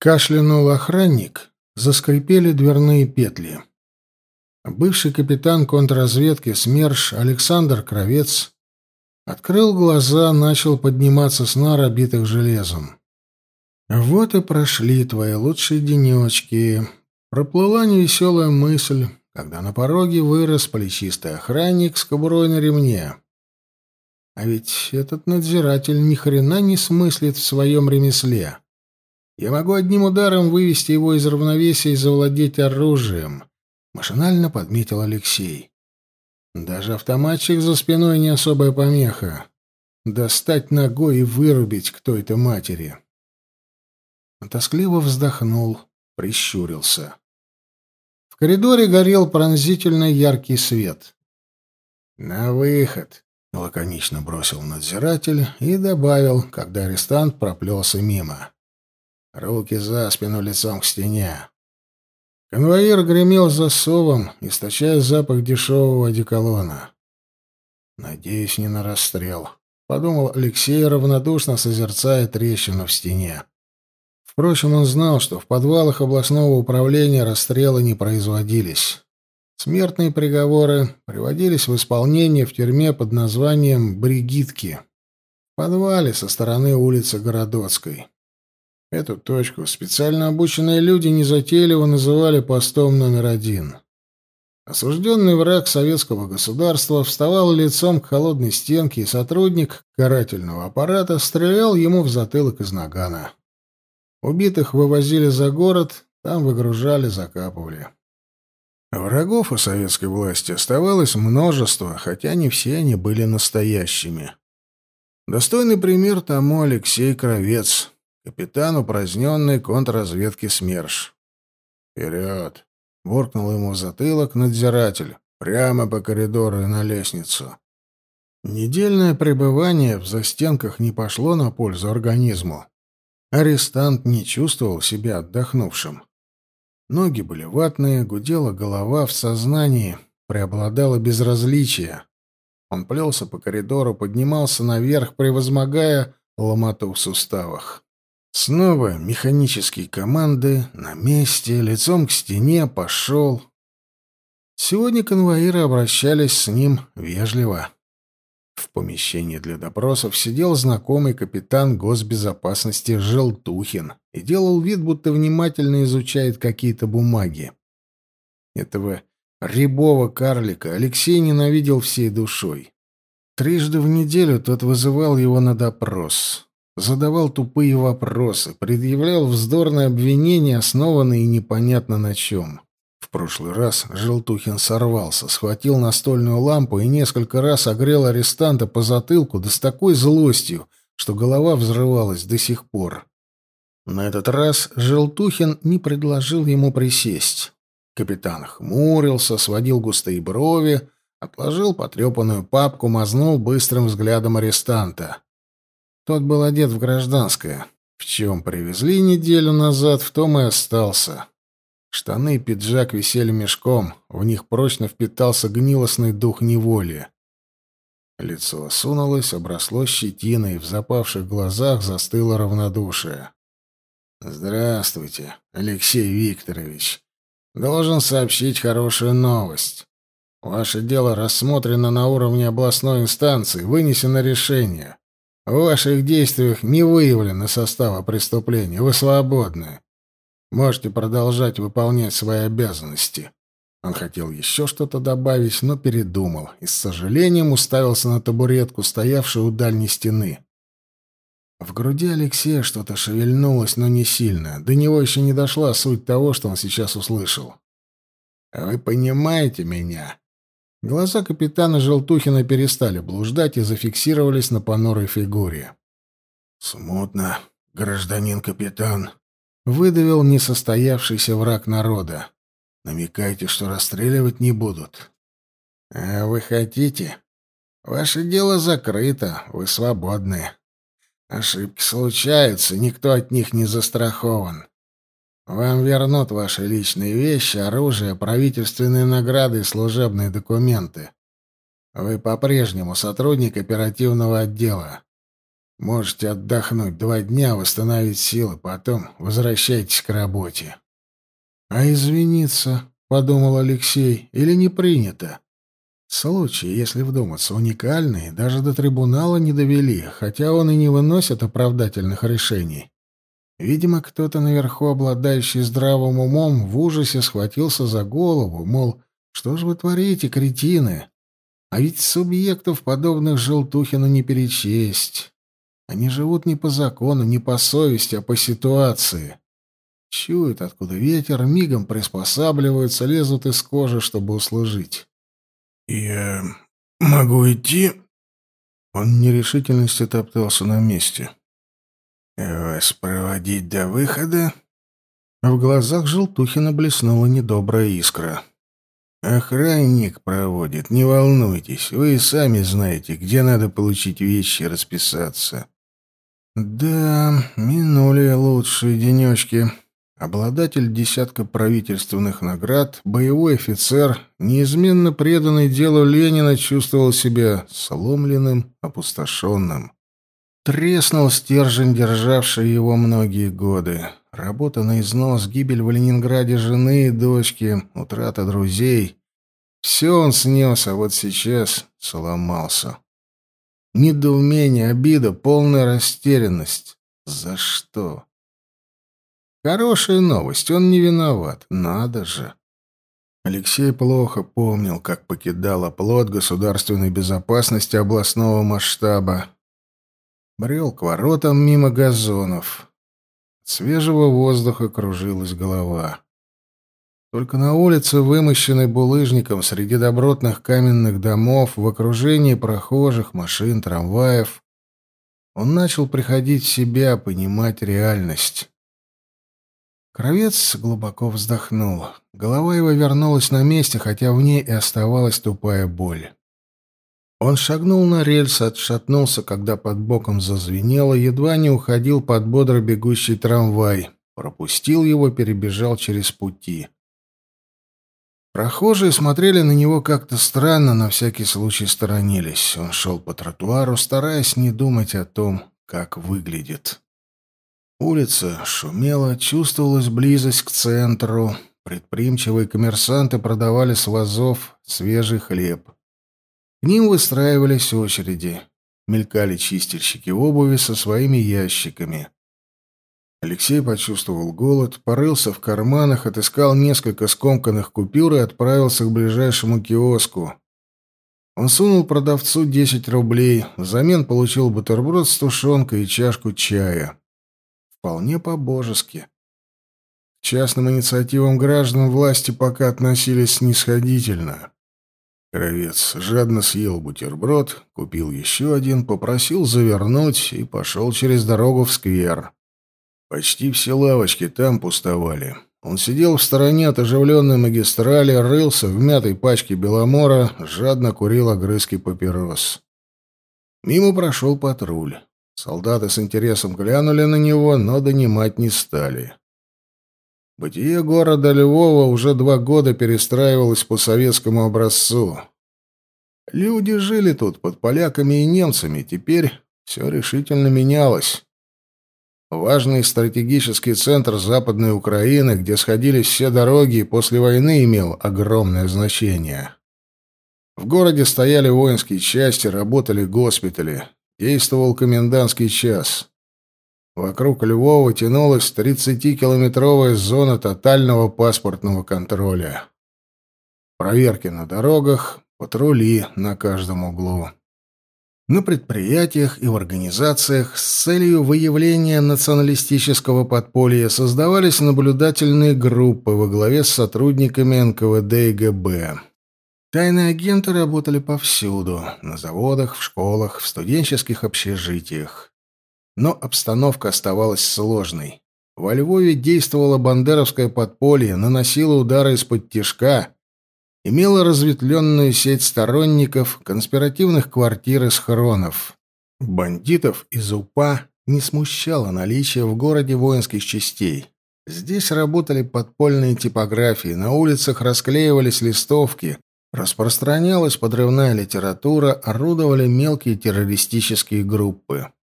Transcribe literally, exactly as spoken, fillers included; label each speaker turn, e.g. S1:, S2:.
S1: Кашлянул охранник, заскрипели дверные петли. Бывший капитан контрразведки СМЕРШ Александр Кравец открыл глаза, начал подниматься с нар, обитых железом. «Вот и прошли твои лучшие денечки». Проплыла невеселая мысль, когда на пороге вырос плечистый охранник с кобурой на ремне. А ведь этот надзиратель ни хрена не смыслит в своем ремесле. Я могу одним ударом вывести его из равновесия и завладеть оружием, машинально подметил Алексей. Даже автоматчик за спиной не особая помеха. Достать ногой и вырубить к той-то матери. Он тоскливо вздохнул, прищурился. В коридоре горел пронзительно яркий свет. «На выход!» — лаконично бросил надзиратель и добавил, когда арестант проплелся мимо. «Руки за спину, лицом к стене». Конвоир гремел засовом, источая запах дешевого одеколона. «Надеюсь, не на расстрел», — подумал Алексей, равнодушно созерцая трещину в стене. Впрочем, он знал, что в подвалах областного управления расстрелы не производились. Смертные приговоры приводились в исполнение в тюрьме под названием «Бригитки», в подвале со стороны улицы Городоцкой. Эту точку специально обученные люди незатейливо называли постом номер один. Осужденный враг советского государства вставал лицом к холодной стенке, и сотрудник карательного аппарата стрелял ему в затылок из нагана. Убитых вывозили за город, там выгружали, закапывали. Врагов у советской власти оставалось множество, хотя не все они были настоящими. Достойный пример тому Алексей Кравец, капитан упраздненной контрразведки СМЕРШ. «Вперед!» — буркнул ему в затылок надзиратель. «Прямо по коридору и на лестницу». Недельное пребывание в застенках не пошло на пользу организму. Арестант не чувствовал себя отдохнувшим. Ноги были ватные, гудела голова, в сознании преобладало безразличие. Он плелся по коридору, поднимался наверх, превозмогая ломоту в суставах. Снова механические команды, на месте, лицом к стене, пошел. Сегодня конвоиры обращались с ним вежливо. В помещении для допросов сидел знакомый капитан госбезопасности Желтухин и делал вид, будто внимательно изучает какие-то бумаги. Этого рябого карлика Алексей ненавидел всей душой. Трижды в неделю тот вызывал его на допрос, задавал тупые вопросы, предъявлял вздорные обвинения, основанные непонятно на чем. В прошлый раз Желтухин сорвался, схватил настольную лампу и несколько раз огрел арестанта по затылку, да с такой злостью, что голова взрывалась до сих пор. На этот раз Желтухин не предложил ему присесть. Капитан хмурился, сводил густые брови, отложил потрепанную папку, мазнул быстрым взглядом арестанта. Тот был одет в гражданское. В чем привезли неделю назад, в том и остался. Штаны и пиджак висели мешком, в них прочно впитался гнилостный дух неволи. Лицо осунулось, обросло щетиной, в запавших глазах застыло равнодушие. «Здравствуйте, Алексей Викторович. Должен сообщить хорошую новость. Ваше дело рассмотрено на уровне областной инстанции, вынесено решение. В ваших действиях не выявлено состава преступления, вы свободны. Можете продолжать выполнять свои обязанности». Он хотел еще что-то добавить, но передумал и с сожалением уставился на табуретку, стоявшую у дальней стены. В груди Алексея что-то шевельнулось, но не сильно. До него еще не дошла суть того, что он сейчас услышал. «Вы понимаете меня?» Глаза капитана Желтухина перестали блуждать и зафиксировались на понурой фигуре. «Смутно, гражданин капитан», — выдавил несостоявшийся враг народа. «Намекайте, что расстреливать не будут». «А вы хотите? Ваше дело закрыто, вы свободны. Ошибки случаются, никто от них не застрахован. Вам вернут ваши личные вещи, оружие, правительственные награды и служебные документы. Вы по-прежнему сотрудник оперативного отдела. Можете отдохнуть два дня, восстановить силы, потом возвращайтесь к работе. А извиниться, — подумал Алексей, — или не принято? Случай, если вдуматься, уникальный, даже до трибунала не довели, хотя он и не выносит оправдательных решений. Видимо, кто-то наверху, обладающий здравым умом, в ужасе схватился за голову, мол, что же вы творите, кретины? А ведь субъектов, подобных Желтухину, не перечесть. Они живут не по закону, не по совести, а по ситуации. Чуют, откуда ветер, мигом приспосабливаются, лезут из кожи, чтобы услужить.
S2: «Я могу идти?» Он в нерешительности топтался на месте. «Вас проводить до выхода?» В глазах Желтухина блеснула недобрая искра. «Охранник проводит, не волнуйтесь. Вы и сами знаете, где надо получить вещи и расписаться». «Да, минули лучшие денечки». Обладатель десятка правительственных наград, боевой офицер, неизменно преданный делу Ленина, чувствовал себя сломленным, опустошенным. Треснул стержень, державший его многие годы. Работа на износ, гибель в Ленинграде жены и дочки, утрата друзей. Все он снес, а вот сейчас сломался. Недоумение, обида, полная растерянность. За что? Хорошая новость, он не виноват. Надо же. Алексей плохо помнил, как покидал оплот государственной безопасности областного масштаба. Брел к воротам мимо газонов. От свежего воздуха кружилась голова. Только на улице, вымощенной булыжником, среди добротных каменных домов, в окружении прохожих, машин, трамваев, он начал приходить в себя, понимать реальность. Кравец глубоко вздохнул. Голова его вернулась на месте, хотя в ней и оставалась тупая боль. Он шагнул на рельсы, отшатнулся, когда под боком зазвенело, едва не уходил под бодро бегущий трамвай. Пропустил его, перебежал через пути. Прохожие смотрели на него как-то странно, на всякий случай сторонились. Он шел по тротуару, стараясь не думать о том, как выглядит. Улица шумела, чувствовалась близость к центру. Предприимчивые коммерсанты продавали с вазов свежий хлеб. К ним выстраивались очереди. Мелькали чистильщики обуви со своими ящиками. Алексей почувствовал голод, порылся в карманах, отыскал несколько скомканных купюр и отправился к ближайшему киоску. Он сунул продавцу десять рублей, взамен получил бутерброд с тушенкой и чашку чая. Вполне по-божески. К частным инициативам граждан власти пока относились снисходительно. Кравец жадно съел бутерброд, купил еще один, попросил завернуть и пошел через дорогу в сквер. Почти все лавочки там пустовали. Он сидел в стороне от оживленной магистрали, рылся в мятой пачке беломора, жадно курил огрызки папирос. Мимо прошел патруль. Солдаты с интересом глянули на него, но донимать не стали. Бытие города Львова уже два года перестраивалось по советскому образцу. Люди жили тут под поляками и немцами, теперь все решительно менялось. Важный стратегический центр Западной Украины, где сходились все дороги, после войны имел огромное значение. В городе стояли воинские части, работали госпитали. Действовал комендантский час. Вокруг Львова тянулась тридцатикилометровая зона тотального паспортного контроля. Проверки на дорогах, патрули на каждом углу. На предприятиях и в организациях с целью выявления националистического подполья создавались наблюдательные группы во главе с сотрудниками эн ка вэ дэ и гэ бэ. Тайные агенты работали повсюду — на заводах, в школах, в студенческих общежитиях. Но обстановка оставалась сложной. Во Львове действовало бандеровское подполье, наносило удары из-под тишка, имело разветвленную сеть сторонников, конспиративных квартир и схронов. Бандитов из УПА не смущало наличие в городе воинских частей. Здесь работали подпольные типографии, на улицах расклеивались листовки, распространялась подрывная литература, орудовали мелкие террористические группы.